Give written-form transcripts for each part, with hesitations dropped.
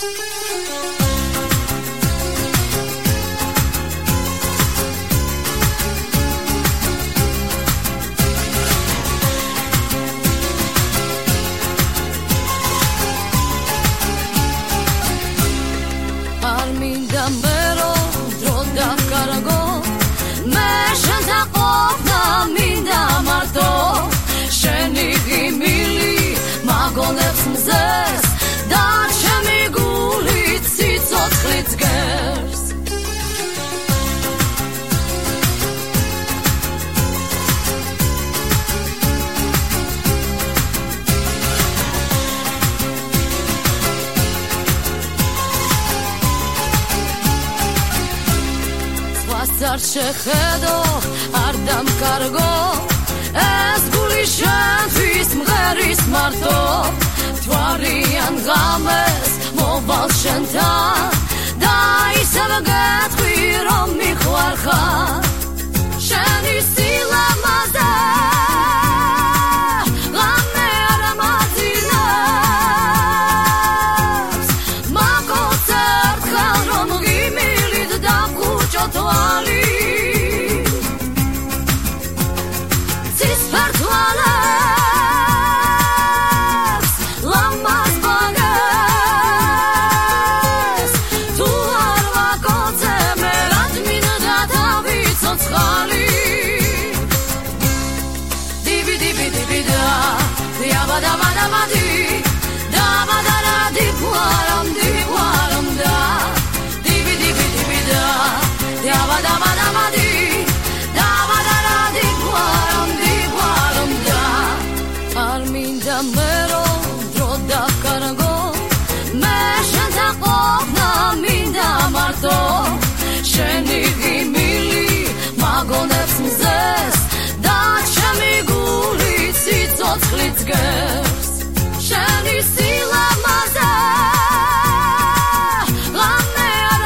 შეხედო არ დამკარგო ეს გული შენთვის მღერის მარტო თვარიან ღამეს მოვალ შენთან და ისევ გეტყვი რომ მიყვარხარ შენი სილამაზე ღამე არ ამაძინებს მაგოც ერთხელ რომ ღიმილით დავკუჭო თვალი შენი ღიმილი მაგონებს მზეს და ჩემი გული ციცოცხლით გერს შენი სილამაზე ღამე არ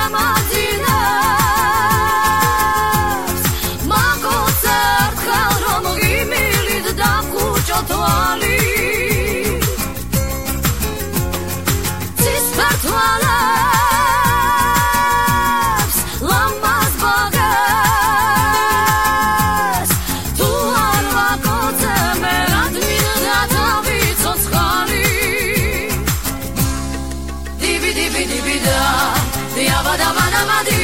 ამაძინებს მაგოც ერთხელ რომ ღიმილით დავკუჭო თვალი ცისფერ თვალებს Divi divi divi da, diava da vada vadi.